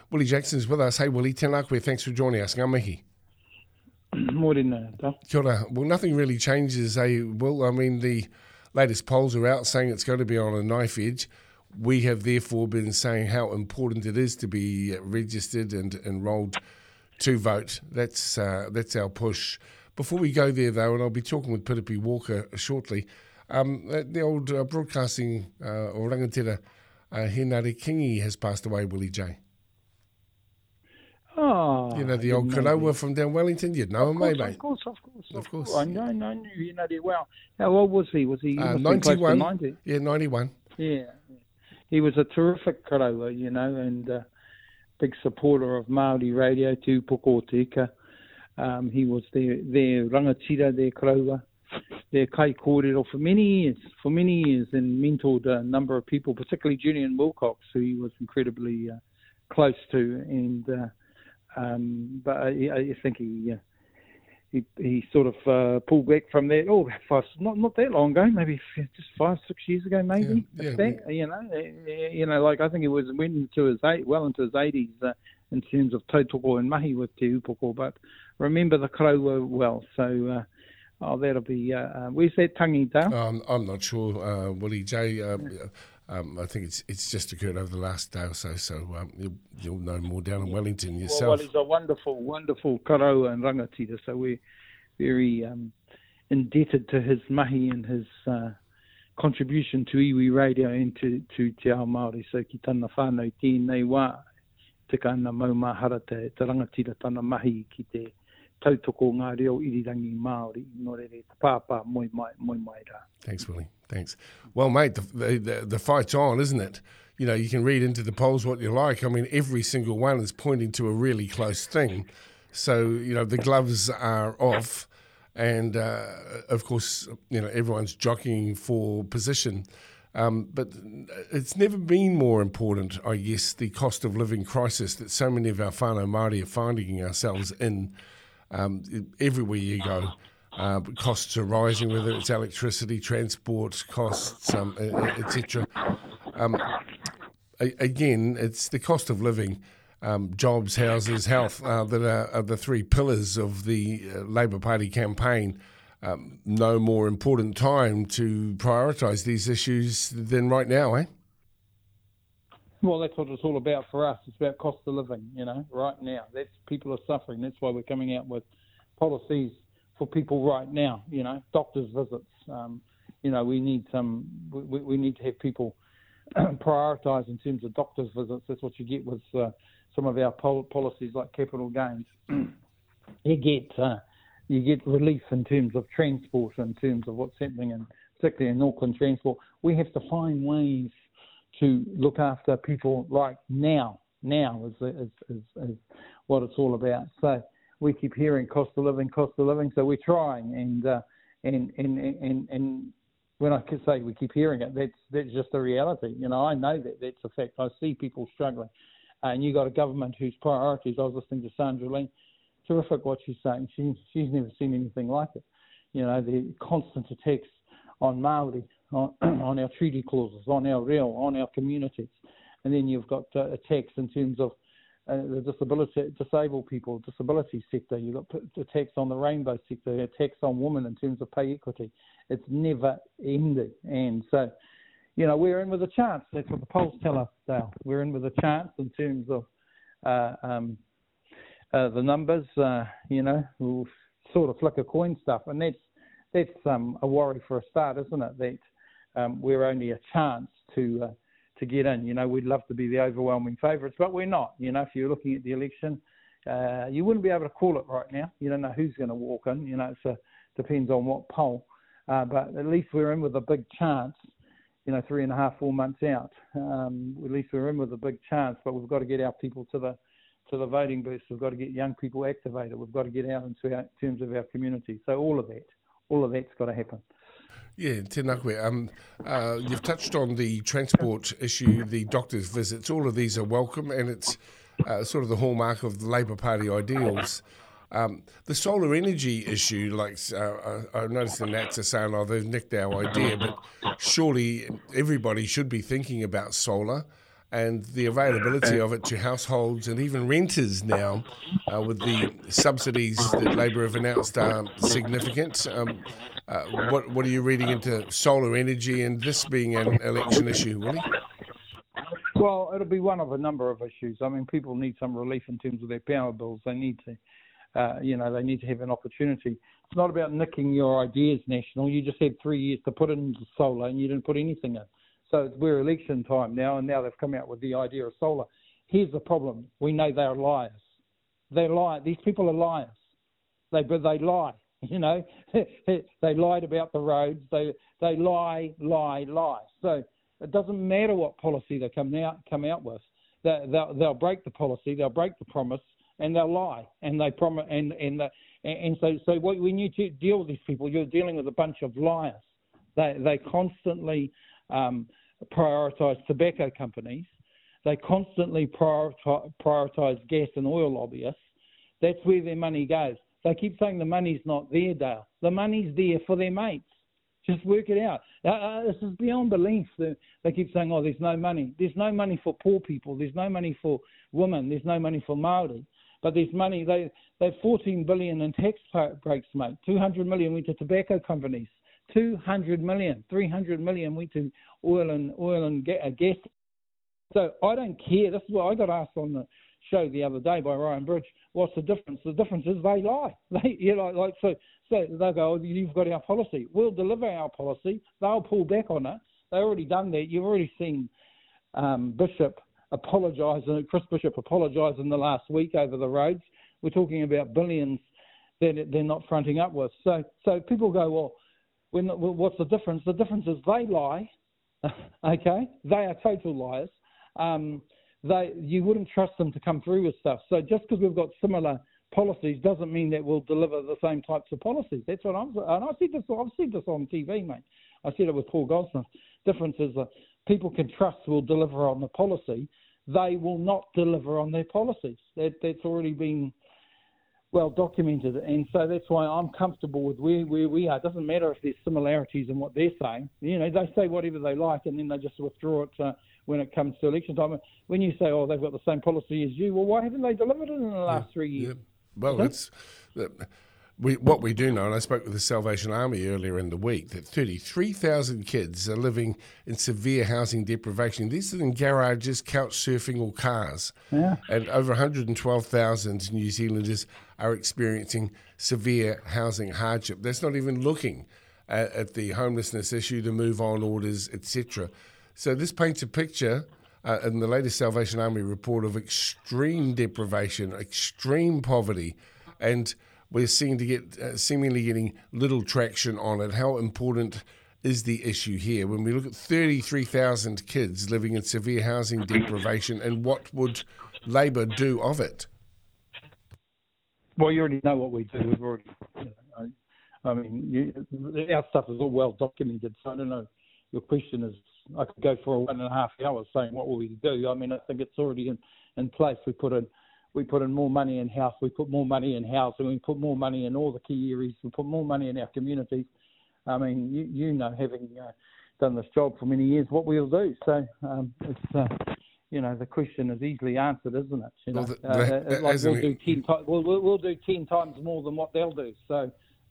Willie Jackson's with us. Hey, Willie, tēnā koe. Thanks for joining us. Ngā mihi. Morena, Kia ora. Well, nothing really changes, Will? I mean, the latest polls are out saying it's going to be on a knife edge. We have therefore been saying how important it is to be registered and enrolled to vote. That's our push. Before we go there, though, and I'll be talking with Piripi Walker shortly, the old broadcasting or rangatira Henare Kingi has passed away, Willie J. Oh, you know, the old Karawa from down Wellington. You'd know him, mate. Of course. I knew Henare well. How old was he? Was he 91? 90? Yeah, 91. Yeah. He was a terrific Karawa, you know, and big supporter of Māori radio, Tūpoko o te Ika. He was their rangatira, their Karawa, their kai kōrero for many years, and mentored a number of people, particularly Julian Wilcox, who he was incredibly close to. And but I think he sort of pulled back from that. Not that long ago, maybe just 5-6 years ago, maybe. You know, like I think he went into his 80s in terms of tautoko and mahi with Te Upoko. But remember the Karawa well. So that'll be. Where's that tangi, Dale? I'm not sure, Willie J. I think it's just occurred over the last day or so. So you'll know more down in Wellington yourself. Well, he's a wonderful Karawa and rangatira. So we're very indebted to his mahi and his contribution to iwi radio and to Te Ao Māori. So ki tana whānau tēnei wā, tika ana maumahara te rangatira tana mahi ki te tautoko ngā reo irirangi Māori. Nō rere, te pāpā moi mai rā. Thanks, Willie. Thanks. Well, mate, the fight's on, isn't it? You know, you can read into the polls what you like. I mean, every single one is pointing to a really close thing. So, you know, the gloves are off. And, of course, you know, everyone's jockeying for position. But it's never been more important, I guess, the cost of living crisis that so many of our whānau Māori are finding ourselves in everywhere you go. Costs are rising, whether it's electricity, transport costs, etc. Again, it's the cost of living, jobs, houses, health that are the three pillars of the Labour Party campaign. No more important time to prioritise these issues than right now, eh? Well, that's what it's all about for us. It's about cost of living, you know, right now. People are suffering. That's why we're coming out with policies for people right now, you know, doctors' visits. You know, we need we need to have people prioritise in terms of doctors' visits. That's what you get with some of our policies like capital gains. You get relief in terms of transport, in terms of what's happening, particularly in Auckland transport. We have to find ways to look after people like now. Now is what it's all about. So we keep hearing cost of living, so we're trying, and when I say we keep hearing it, that's just a reality. You know, I know that's a fact. I see people struggling, and you got a government whose priorities. I was listening to Sandra Lee, terrific what she's saying. She's never seen anything like it. You know, the constant attacks on Māori, on our treaty clauses, on our reo, on our communities, and then you've got attacks in terms of the disabled people, disability sector. You've got attacks on the rainbow sector, attacks on women in terms of pay equity. It's never ending. And so, you know, we're in with a chance. That's what the polls tell us, Dale. We're in with a chance in terms of the numbers. You know, we'll sort of flick a coin stuff. And that's a worry for a start, isn't it? That we're only a chance to get in. You know, we'd love to be the overwhelming favourites, but we're not. You know, if you're looking at the election, you wouldn't be able to call it right now. You don't know who's going to walk in. You know, it depends on what poll. But at least we're in with a big chance, you know, 3.5-4 months out. At least we're in with a big chance, but we've got to get our people to the voting booths. We've got to get young people activated. We've got to get out in terms of our community. So all of that's got to happen. Yeah, tēnā koe. You've touched on the transport issue, the doctor's visits. All of these are welcome, and it's sort of the hallmark of the Labour Party ideals. The solar energy issue, like I noticed the Nats are saying, they've nicked our idea, but surely everybody should be thinking about solar. and the availability of it to households and even renters now, with the subsidies that Labor have announced, are significant. What are you reading into solar energy and this being an election issue, Willie? Well, it'll be one of a number of issues. I mean, people need some relief in terms of their power bills. They need to, they need to have an opportunity. It's not about nicking your ideas, National. You just had 3 years to put into solar and you didn't put anything in. So we're election time now, and now they've come out with the idea of solar. Here's the problem. We know they're liars. They lie. These people are liars. They lie. They lied about the roads. They lie. So it doesn't matter what policy they come out with. They'll break the policy. They'll break the promise, and they'll lie. And they promise. And so when you deal with these people, you're dealing with a bunch of liars. They constantly prioritise tobacco companies. They constantly prioritise gas and oil lobbyists. That's where their money goes. They keep saying the money's not there, Dale. The money's there for their mates. Just work it out. This is beyond belief. They keep saying, oh, there's no money. There's no money for poor people. There's no money for women. There's no money for Māori. But there's money. They've $14 billion in tax breaks, mate. $200 million went to tobacco companies. $200 million. $300 million went to oil and gas. So I don't care. This is what I got asked on the show the other day by Ryan Bridge. What's the difference? The difference is they lie. So they'll go, oh, you've got our policy. We'll deliver our policy. They'll pull back on it. They've already done that. You've already seen Bishop apologise, Chris Bishop apologise in the last week over the roads. We're talking about billions that they're not fronting up with. So people go, well, what's the difference? The difference is they lie. Okay, they are total liars. You wouldn't trust them to come through with stuff. So just because we've got similar policies doesn't mean that we'll deliver the same types of policies. That's what I'm saying. And I've said this on TV, mate. I said it with Paul Goldsmith. Difference is that people can trust will deliver on the policy. They will not deliver on their policies. That's already been well documented. And so that's why I'm comfortable with where we are. It doesn't matter if there's similarities in what they're saying. They say whatever they like and then they just withdraw it when it comes to election time. When you say, oh, they've got the same policy as you, well, why haven't they delivered it in the last 3 years? Yeah. Well, what we do know, and I spoke with the Salvation Army earlier in the week, that 33,000 kids are living in severe housing deprivation. These are in garages, couch surfing or cars. Yeah. And over 112,000 New Zealanders are experiencing severe housing hardship. That's not even looking at the homelessness issue, the move-on orders, etc. So this paints a picture in the latest Salvation Army report of extreme deprivation, extreme poverty, and we're seemingly getting little traction on it. How important is the issue here when we look at 33,000 kids living in severe housing deprivation, and what would Labor do of it? Well, you already know what we do. We've already, our stuff is all well documented, so I don't know. Your question is, I could go for 1.5 hours saying what will we do. I mean, I think it's already in place. We put in more money in house. We put more money in housing. We put more money in all the key areas. We put more money in our communities. I mean, you know, having done this job for many years, what we'll do. So it's the question is easily answered, isn't it? We'll do 10 times more than what they'll do. So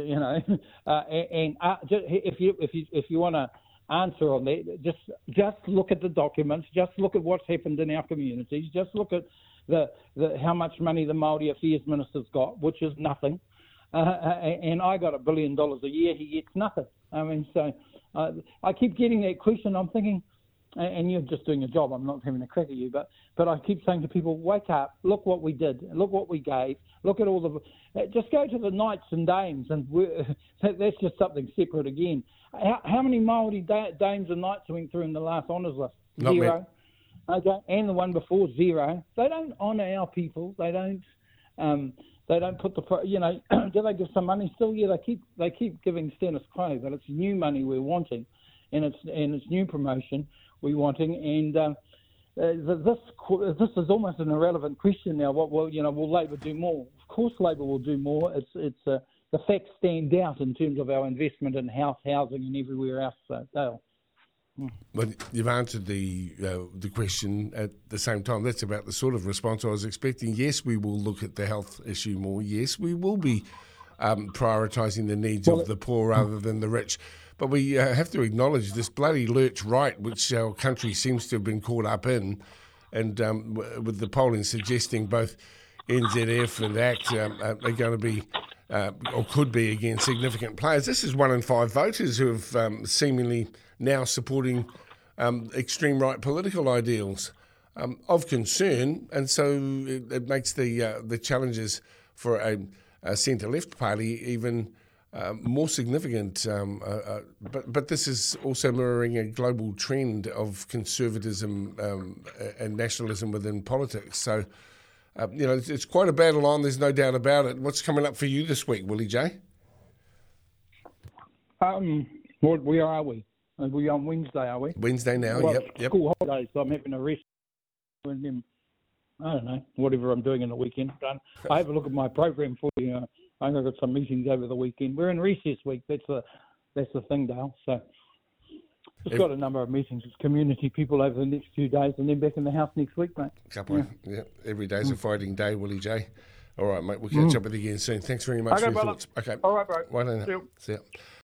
if you want to answer on that, just look at the documents. Just look at what's happened in our communities. Just look at how much money the Māori Affairs Minister's got, which is nothing. And I got $1 billion a year. He gets nothing. I mean, so I keep getting that question. I'm thinking, and you're just doing a job. I'm not having a crack at you, but I keep saying to people, wake up, look what we did, look what we gave, look at all just go to the Knights and Dames, and that's just something separate again. How many Māori Dames and Knights went through in the last honours list? Not 0. me. Okay, and the one before, 0. They don't honour our people. They don't put do they give some money still? Yeah, they keep giving status quo, but it's new money we're wanting, and it's new promotion we're wanting, and this is almost an irrelevant question now. Will Labor do more? Of course, Labor will do more. The facts stand out in terms of our investment in housing, and everywhere else. Dale. But you've answered the question at the same time. That's about the sort of response I was expecting. Yes, we will look at the health issue more. Yes, we will be prioritising the needs of the poor rather than the rich. But we have to acknowledge this bloody lurch right, which our country seems to have been caught up in, and with the polling suggesting both NZF and ACT are going to be, or could be again, significant players. This is 1 in 5 voters who have seemingly now supporting extreme right political ideals of concern, and so it makes the challenges for a centre-left party even more significant. But this is also mirroring a global trend of conservatism and nationalism within politics. So, it's quite a battle on, there's no doubt about it. What's coming up for you this week, Willie J? Where are we? Are we on Wednesday, are we? Wednesday now, well, yep. School holidays, so I'm having a rest. And then, I don't know, whatever I'm doing in the weekend. I have a look at my program for you. I've got some meetings over the weekend. We're in recess week. That's the thing, Dale. So just got a number of meetings with community people over the next few days, and then back in the house next week, mate. Every day's a fighting day, Willie J. All right, mate. We'll catch up with you again soon. Thanks very much for your thoughts. Okay. All right, bro. Well done. See you.